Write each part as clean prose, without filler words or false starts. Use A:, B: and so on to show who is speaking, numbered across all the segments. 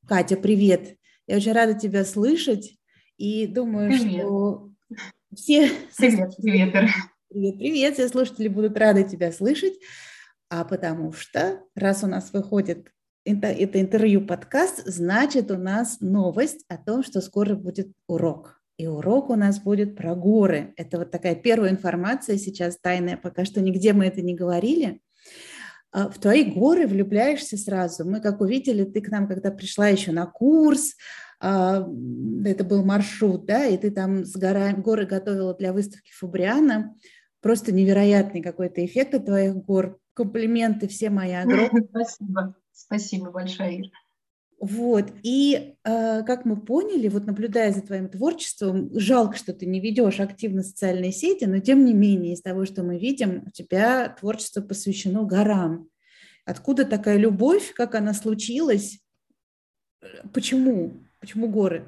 A: Катя, привет. Я очень рада тебя слышать и думаю,
B: Привет,
A: что все
B: привет, привет, Ира.
A: привет, привет, все слушатели будут рады тебя слышать, а потому что, раз у нас выходит это интервью-подкаст, значит, у нас новость о том, что скоро будет урок. И урок у нас будет про горы. Это вот такая первая информация сейчас тайная, пока что нигде мы это не говорили. В твои горы влюбляешься сразу. Мы, как увидели, ты к нам, когда пришла еще на курс, это был маршрут, да, и ты там горы готовила для выставки Фабриана. Просто невероятный какой-то эффект от твоих гор. Комплименты все мои огромные.
B: Спасибо, спасибо большое, Ира.
A: Вот, и как мы поняли, вот наблюдая за твоим творчеством, жалко, что ты не ведешь активно социальные сети, но тем не менее, из того, что мы видим, у тебя творчество посвящено горам. Откуда такая любовь, как она случилась, почему? Почему горы?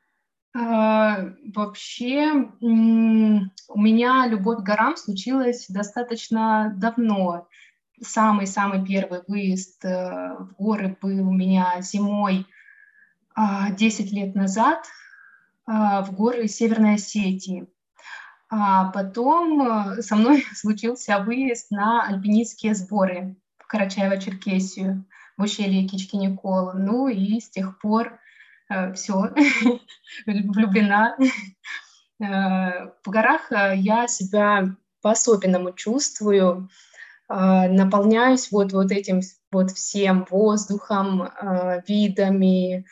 B: Вообще, у меня любовь к горам случилась достаточно давно. Самый-самый первый выезд в горы был у меня зимой 10 лет назад в горы Северной Осетии. А потом со мной случился выезд на альпинистские сборы в Карачаево-Черкесию, в ущелье Кичкини-Кол. Ну и с тех пор все, влюблена. В горах я себя по-особенному чувствую, наполняюсь вот этим вот всем воздухом, видами,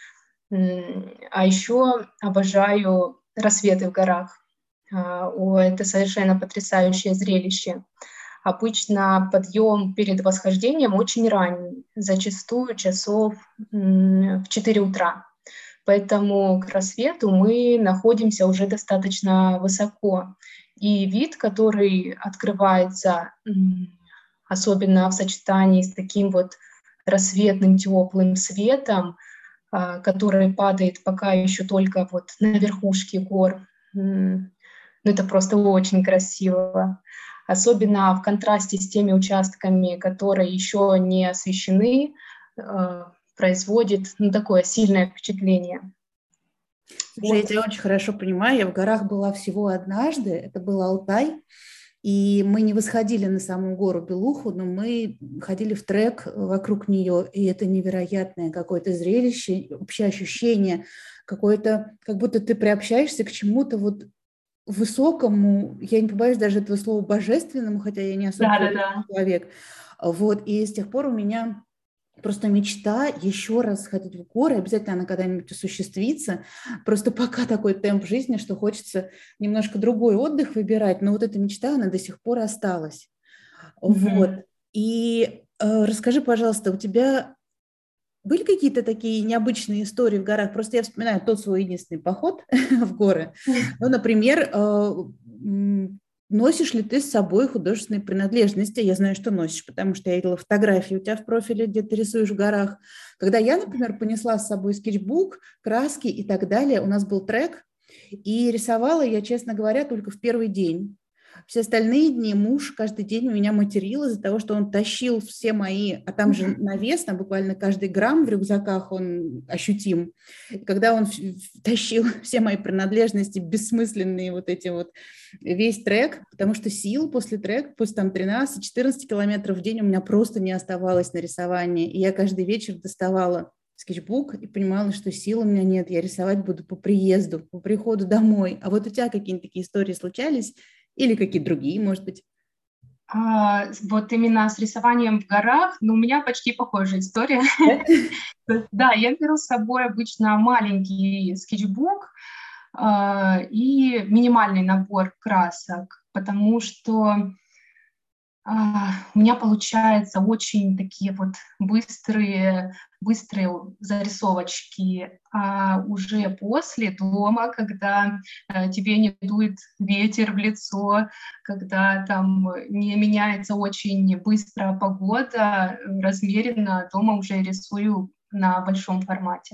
B: а еще обожаю рассветы в горах. Это совершенно потрясающее зрелище. Обычно подъем перед восхождением очень ранний, зачастую часов в 4 утра. Поэтому к рассвету мы находимся уже достаточно высоко. И вид, который открывается, особенно в сочетании с таким вот рассветным теплым светом, который падает пока еще только вот на верхушке гор, ну, это просто очень красиво. Особенно в контрасте с теми участками, которые еще не освещены, производит такое сильное впечатление.
A: Слушай, я
B: Вот.
A: тебя очень хорошо понимаю. Я в горах была всего однажды, это был Алтай, и мы не восходили на саму гору Белуху, но мы ходили в трек вокруг нее, и это невероятное какое-то зрелище, общее ощущение, какое-то, как будто ты приобщаешься к чему-то вот высокому, я не побоюсь даже этого слова божественному, хотя я не особо
B: Да, да,
A: верующий
B: да.
A: человек. Вот, и с тех пор у меня просто мечта еще раз сходить в горы, обязательно она когда-нибудь осуществится. Просто пока такой темп жизни, что хочется немножко другой отдых выбирать, но вот эта мечта, она до сих пор осталась. Вот.
B: Мгм.
A: И расскажи, пожалуйста, у тебя были какие-то такие необычные истории в горах? Просто я вспоминаю тот свой единственный поход в горы. Ну, например, носишь ли ты с собой художественные принадлежности? Я знаю, что носишь, потому что я видела фотографии у тебя в профиле, где ты рисуешь в горах. Когда я, например, понесла с собой скетчбук, краски и так далее, у нас был трек, и рисовала я, честно говоря, только в первый день. Все остальные дни муж каждый день у меня материл из-за того, что он тащил все мои, а там же навес, там буквально каждый грамм в рюкзаках он ощутим. И когда он тащил все мои принадлежности, бессмысленные вот эти вот, весь трек, потому что сил после трека, после там 13-14 километров в день у меня просто не оставалось на рисование. И я каждый вечер доставала скетчбук и понимала, что сил у меня нет, я рисовать буду по приезду, по приходу домой. А вот у тебя какие-нибудь такие истории случались? Или какие-то другие, может быть?
B: Вот именно с рисованием в горах, у меня почти похожая история. Да, я беру с собой обычно маленький скетчбук и минимальный набор красок, потому что у меня получаются очень такие вот быстрые зарисовочки, а уже после дома, когда тебе не дует ветер в лицо, когда там не меняется очень быстро погода, размеренно дома уже рисую на большом формате.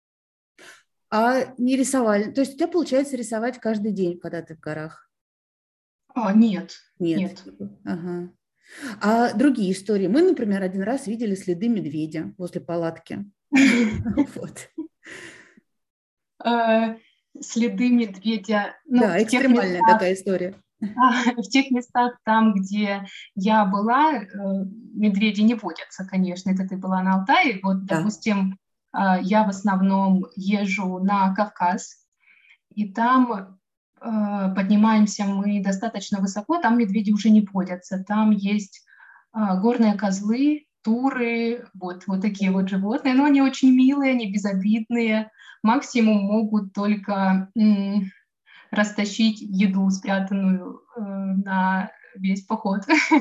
A: А не рисовали? То есть у тебя получается рисовать каждый день, когда ты в горах?
B: Нет,
A: Нет.
B: нет.
A: Ага. А другие истории? Мы, например, один раз видели следы медведя возле палатки. Вот.
B: Следы медведя.
A: Да, экстремальная такая история.
B: В тех местах, там, где я была, медведи не водятся, конечно. Это ты была на Алтае. Вот,
A: Да.
B: допустим, я в основном езжу на Кавказ, и там поднимаемся мы достаточно высоко, там медведи уже не водятся. Там есть горные козлы, туры, вот такие вот животные. Но они очень милые, они безобидные. Максимум могут только растащить еду, спрятанную на весь поход.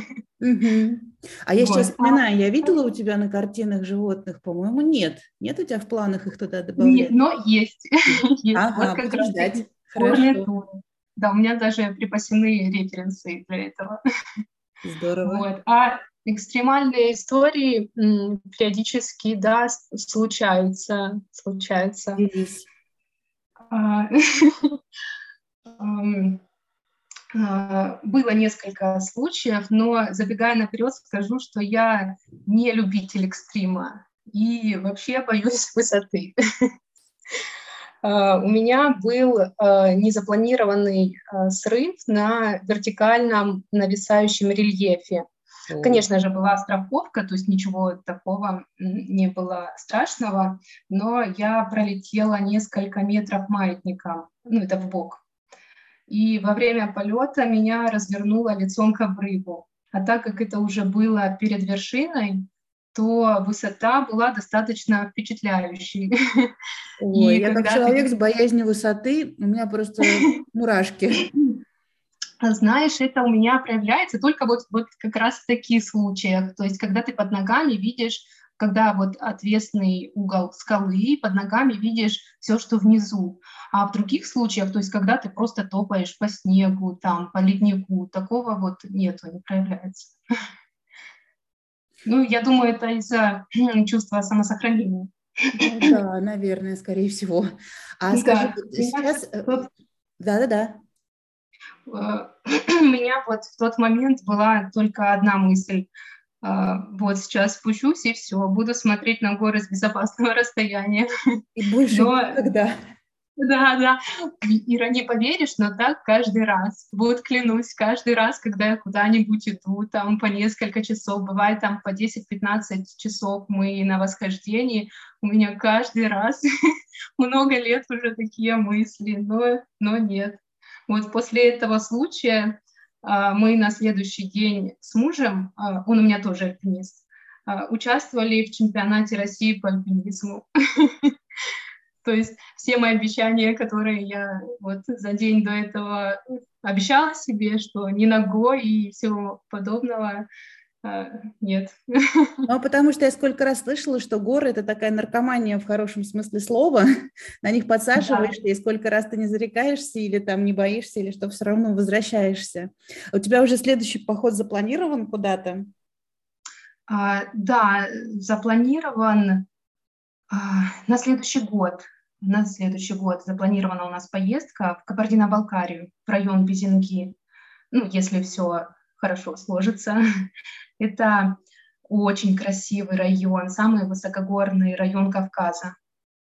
A: А я сейчас вспоминаю, я видела у тебя на картинах животных, по-моему, нет. Нет у тебя в планах их туда добавлять?
B: Но есть.
A: Ага,
B: Вот как
A: будем
B: раз
A: ждать.
B: горные
A: Хорошо.
B: туры. Да, у меня даже припасены референсы для этого.
A: Здорово.
B: Вот. А экстремальные истории периодически, да, случаются.
A: Делись.
B: Было несколько случаев, но забегая наперед, скажу, что я не любитель экстрима и вообще боюсь высоты. У меня был незапланированный срыв на вертикальном нависающем рельефе. Конечно же, была страховка, то есть ничего такого не было страшного, но я пролетела несколько метров маятником, это вбок. И во время полета меня развернуло лицом к обрыву. А так как это уже было перед вершиной, то высота была достаточно впечатляющей.
A: Ой,
B: И
A: я как
B: когда
A: человек с
B: ты...
A: боязнью высоты, у меня просто мурашки.
B: Знаешь, это у меня проявляется только вот как раз в таких случаях. То есть когда ты под ногами видишь, когда вот отвесный угол скалы, под ногами видишь все, что внизу. А в других случаях, то есть когда ты просто топаешь по снегу, там, по леднику, такого вот нету, не проявляется. Ну, я думаю, это из-за чувства самосохранения.
A: Ну да, наверное, скорее всего. А скажи,
B: Да,
A: вот сейчас... Да-да-да.
B: у меня вот в тот момент была только одна мысль. Вот сейчас спущусь и все, буду смотреть на горы с безопасного расстояния.
A: И больше
B: Но
A: никогда.
B: да, Ира, не поверишь, но так каждый раз. Вот клянусь, каждый раз, когда я куда-нибудь иду, там по несколько часов, бывает там по 10-15 часов мы на восхождении, у меня каждый раз много лет уже такие мысли, но нет. Вот после этого случая мы на следующий день с мужем, он у меня тоже альпинист, участвовали в чемпионате России по альпинизму. То есть все мои обещания, которые я вот за день до этого обещала себе, что не ногой и всего подобного, нет.
A: Ну, потому что я сколько раз слышала, что горы – это такая наркомания в хорошем смысле слова. На них подсаживаешься, и сколько раз ты не зарекаешься или там не боишься, или что все равно возвращаешься. У тебя уже следующий поход запланирован куда-то?
B: Да, запланирован на следующий год. На следующий год запланирована у нас поездка в Кабардино-Балкарию, в район Безинги. Ну, если все хорошо сложится. Это очень красивый район, самый высокогорный район Кавказа.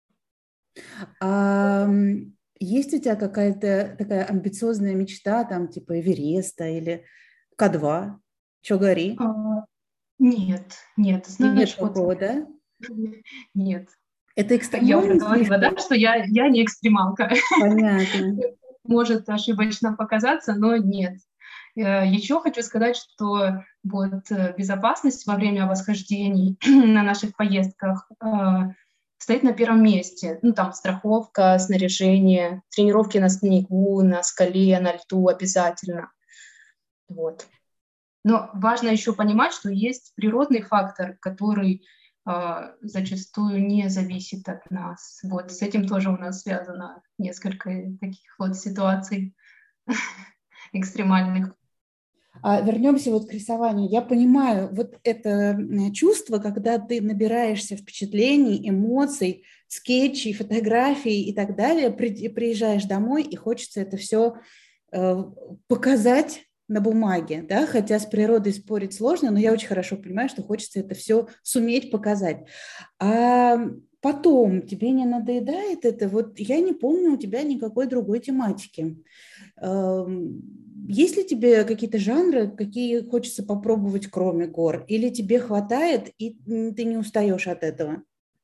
A: Есть у тебя какая-то такая амбициозная мечта, там, типа Эвереста или К2? Чогари?
B: Нет, знаешь,
A: Нет такого, да?
B: нет.
A: Это
B: Я уже
A: экстремально
B: говорила, да,
A: слишком?
B: что я не экстремалка.
A: Понятно.
B: Может ошибочно показаться, но нет. Еще хочу сказать, что вот безопасность во время восхождений на наших поездках стоит на первом месте. Ну, там страховка, снаряжение, тренировки на снегу, на скале, на льду обязательно. Вот. Но важно еще понимать, что есть природный фактор, который зачастую не зависит от нас. Вот с этим тоже у нас связано несколько таких вот ситуаций экстремальных.
A: Вернемся вот к рисованию. Я понимаю вот это чувство, когда ты набираешься впечатлений, эмоций, скетчей, фотографий и так далее, приезжаешь домой и хочется это все показать на бумаге, да, хотя с природой спорить сложно, но я очень хорошо понимаю, что хочется это все суметь показать. потом тебе не надоедает это? Вот я не помню у тебя никакой другой тематики. Есть ли тебе какие-то жанры, какие хочется попробовать, кроме гор? Или тебе хватает, и ты не устаешь от этого?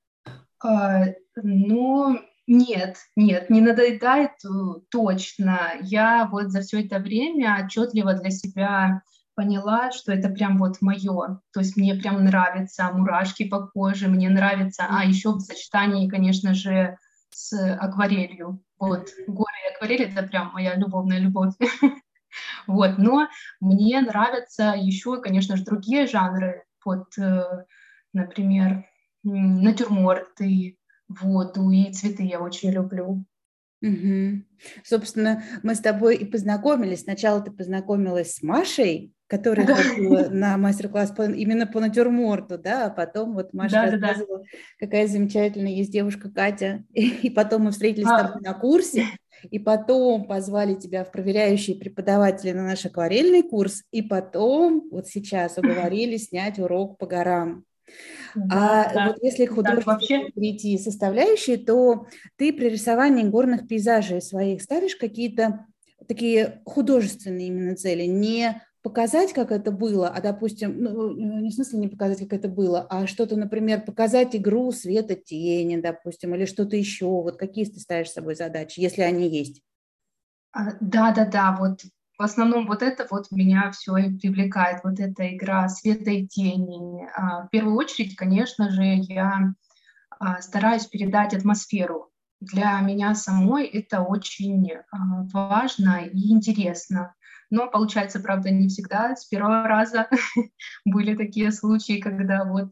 B: Ну, нет, не надоедает точно. Я вот за все это время отчетливо для себя поняла, что это прям вот мое. То есть мне прям нравятся мурашки по коже, мне нравится, а еще в сочетании, конечно же, с акварелью. Вот, горы и акварель — это прям моя любовная любовь. Вот, но мне нравятся еще, конечно же, другие жанры. Вот, например, натюрморты, воду и цветы я очень люблю.
A: Угу. Собственно, мы с тобой и познакомились. Сначала ты познакомилась с Машей, которая
B: Да,
A: ходила на мастер-класс именно по натюрморту, да, а потом вот Маша
B: да, да, да.
A: рассказывала, какая замечательная есть девушка Катя, и потом мы встретились с
B: А,
A: тобой на курсе, и потом позвали тебя в проверяющие преподаватели на наш акварельный курс, и потом вот сейчас уговорили снять урок по горам.
B: да,
A: А
B: да.
A: вот если к
B: Так,
A: художественной
B: вообще,
A: перейти составляющие, то ты при рисовании горных пейзажей своих ставишь какие-то такие художественные именно цели, не показать, как это было, а, допустим, ну, не в смысле не показать, как это было, а что-то, например, показать игру света, тени, допустим, или что-то еще. Вот какие ты ставишь с собой задачи, если они есть?
B: да, да, да, вот в основном вот это вот меня все и привлекает, вот эта игра света и тени. В первую очередь, конечно же, я стараюсь передать атмосферу. Для меня самой это очень важно и интересно. Но получается, правда, не всегда. С первого раза были такие случаи, когда вот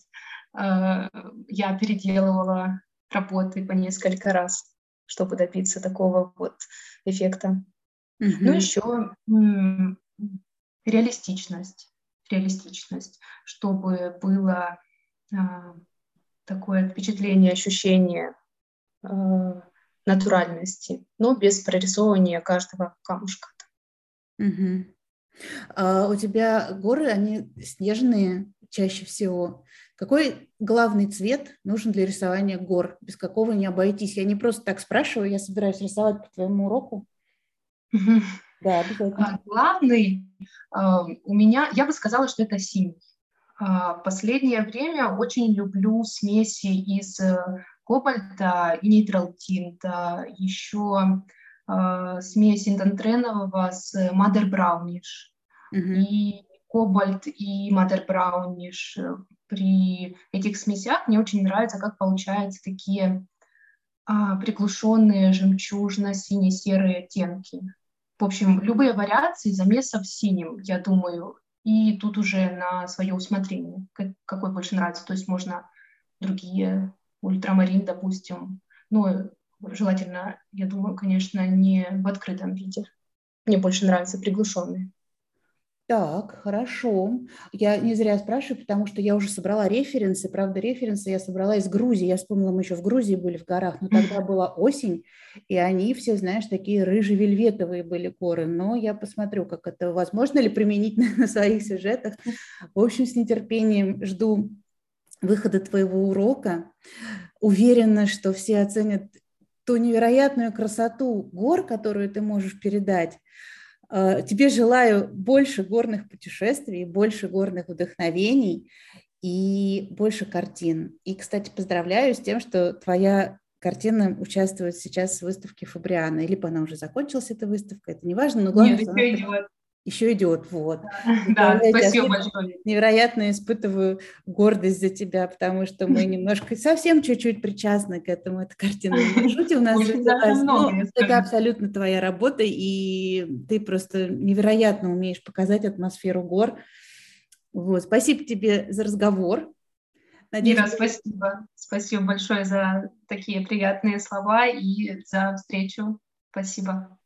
B: я переделывала работы по несколько раз, чтобы добиться такого вот эффекта. Ну,
A: Мгм.
B: еще реалистичность, реалистичность, чтобы было а, такое впечатление, ощущение э, натуральности, но без прорисовывания каждого камушка.
A: Мгм. У тебя горы, они снежные чаще всего. Какой главный цвет нужен для рисования гор? Без какого не обойтись? Я не просто так спрашиваю, я собираюсь рисовать по твоему уроку.
B: Мгм.
A: Да, обязательно.
B: Главный у меня, я бы сказала, что это синий. Последнее время очень люблю смеси из кобальта и нейтрал-тинта, еще смесь интентренового с Mother Brownish.
A: Мгм.
B: И кобальт, и Mother Brownish. При этих смесях мне очень нравится, как получаются такие приглушенные жемчужно-сине-серые оттенки. В общем, любые вариации замесов синим, я думаю, и тут уже на свое усмотрение, какой больше нравится. То есть можно другие, ультрамарин, допустим, но желательно, я думаю, конечно, не в открытом виде. Мне больше нравятся приглушенные.
A: Так, хорошо. Я не зря спрашиваю, потому что я уже собрала референсы. Правда, референсы я собрала из Грузии. Я вспомнила, мы еще в Грузии были в горах, но тогда была осень, и они все, знаешь, такие рыже-вельветовые были горы. Но я посмотрю, как это возможно ли применить на своих сюжетах. В общем, с нетерпением жду выхода твоего урока. Уверена, что все оценят ту невероятную красоту гор, которую ты можешь передать. Тебе желаю больше горных путешествий, больше горных вдохновений и больше картин. И, кстати, поздравляю с тем, что твоя картина участвует сейчас в выставке Фабриана. Либо она уже закончилась, эта выставка, это не важно, но главное,
B: Нет,
A: что она
B: еще идет.
A: еще идет. Вот.
B: Да,
A: Поздравляю тебя с
B: спасибо
A: этим.
B: большое.
A: Невероятно испытываю гордость за тебя, потому что мы немножко, совсем чуть-чуть причастны к этому. Эта картина на маршруте у нас
B: Очень даже
A: родилась.
B: много,
A: Но
B: я
A: это
B: скажу.
A: абсолютно твоя работа, и ты просто невероятно умеешь показать атмосферу гор. Вот. Спасибо тебе за разговор. Надеюсь,
B: Ира, спасибо. Спасибо большое за такие приятные слова и за встречу. Спасибо.